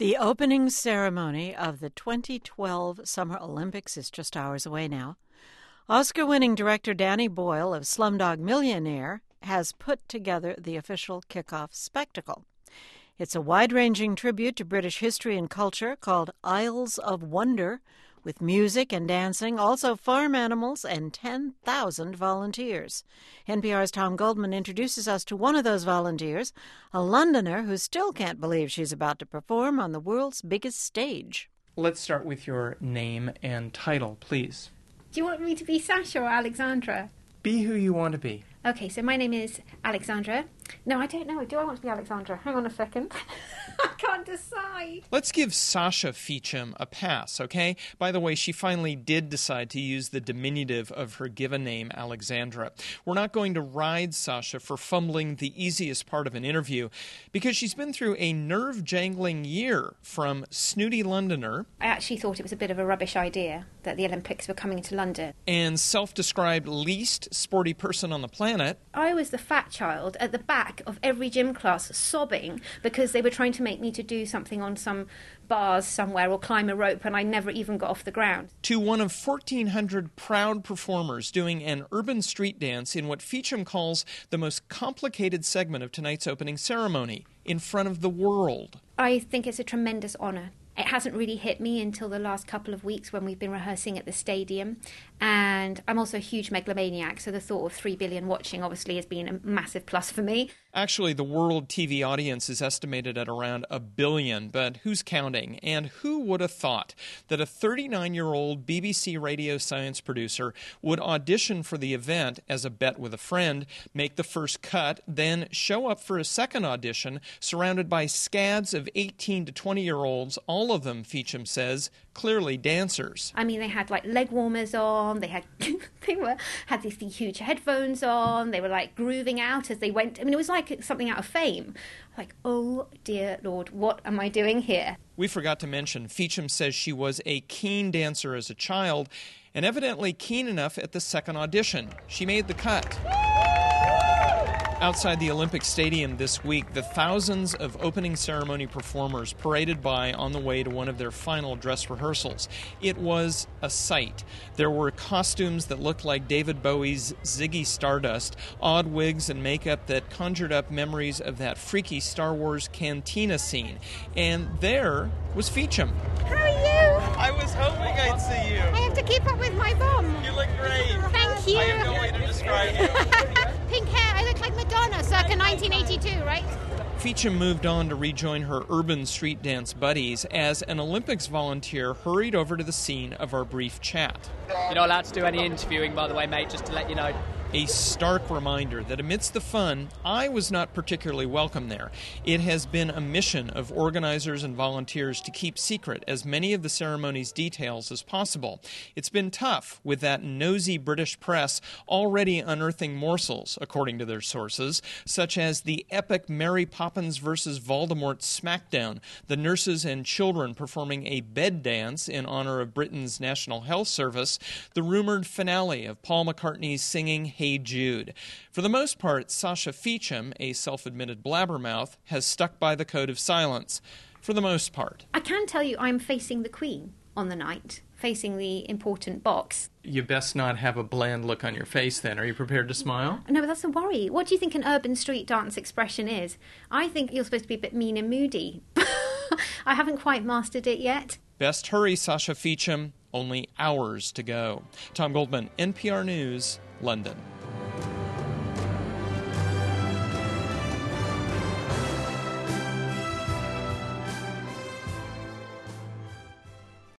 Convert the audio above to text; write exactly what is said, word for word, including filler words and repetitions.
The opening ceremony of the twenty twelve Summer Olympics is just hours away now. Oscar-winning director Danny Boyle of Slumdog Millionaire has put together the official kickoff spectacle. It's a wide-ranging tribute to British history and culture called Isles of Wonder, with music and dancing, also farm animals, and ten thousand volunteers. N P R's Tom Goldman introduces us to one of those volunteers, a Londoner who still can't believe she's about to perform on the world's biggest stage. Let's start with your name and title, please. Do you want me to be Sasha or Alexandra? Be who you want to be. Okay, so my name is Alexandra. No, I don't know. Do I want to be Alexandra? Hang on a second. I can't decide. Let's give Sasha Feacham a pass, okay? By the way, she finally did decide to use the diminutive of her given name, Alexandra. We're not going to ride Sasha for fumbling the easiest part of an interview because she's been through a nerve-jangling year from snooty Londoner. I actually thought it was a bit of a rubbish idea that the Olympics were coming to London. And self-described least sporty person on the planet. I was the fat child at the back of every gym class sobbing because they were trying to make me to do something on some bars somewhere or climb a rope, and I never even got off the ground. To one of fourteen hundred proud performers doing an urban street dance in what Feacham calls the most complicated segment of tonight's opening ceremony, in front of the world. I think it's a tremendous honour. It hasn't really hit me until the last couple of weeks when we've been rehearsing at the stadium. And I'm also a huge megalomaniac, so the thought of three billion watching obviously has been a massive plus for me. Actually, the world T V audience is estimated at around a billion, but who's counting? And who would have thought that a thirty-nine-year-old B B C radio science producer would audition for the event as a bet with a friend, make the first cut, then show up for a second audition surrounded by scads of eighteen to twenty-year-olds, all of them, Feacham says, clearly dancers. I mean, they had like leg warmers on, they had they were had these huge headphones on, they were like grooving out as they went. I mean, it was like something out of Fame. Like, oh dear Lord, what am I doing here? We forgot to mention, Feacham says she was a keen dancer as a child, and evidently keen enough at the second audition. She made the cut. Outside the Olympic Stadium this week, the thousands of opening ceremony performers paraded by on the way to one of their final dress rehearsals. It was a sight. There were costumes that looked like David Bowie's Ziggy Stardust, odd wigs and makeup that conjured up memories of that freaky Star Wars cantina scene. And there was Feacham. How are you? I was hoping I'd see you. I have to keep up with my bum. You look great. Thank you. I have no way to describe you. Pink hair, I look like Madonna, circa nineteen eighty-two, right? Feacham moved on to rejoin her urban street dance buddies as an Olympics volunteer hurried over to the scene of our brief chat. You're not allowed to do any interviewing, by the way, mate, just to let you know. A stark reminder that amidst the fun, I was not particularly welcome there. It has been a mission of organizers and volunteers to keep secret as many of the ceremony's details as possible. It's been tough with that nosy British press already unearthing morsels, according to their sources, such as the epic Mary Poppins versus Voldemort smackdown, the nurses and children performing a bed dance in honor of Britain's National Health Service, the rumored finale of Paul McCartney's singing Hey Jude. For the most part, Sasha Feacham, a self-admitted blabbermouth, has stuck by the code of silence. For the most part. I can tell you I'm facing the Queen on the night, facing the important box. You best not have a bland look on your face then. Are you prepared to smile? No, but that's a worry. What do you think an urban street dance expression is? I think you're supposed to be a bit mean and moody. I haven't quite mastered it yet. Best hurry, Sasha Feacham. Only hours to go. Tom Goldman, N P R News, London.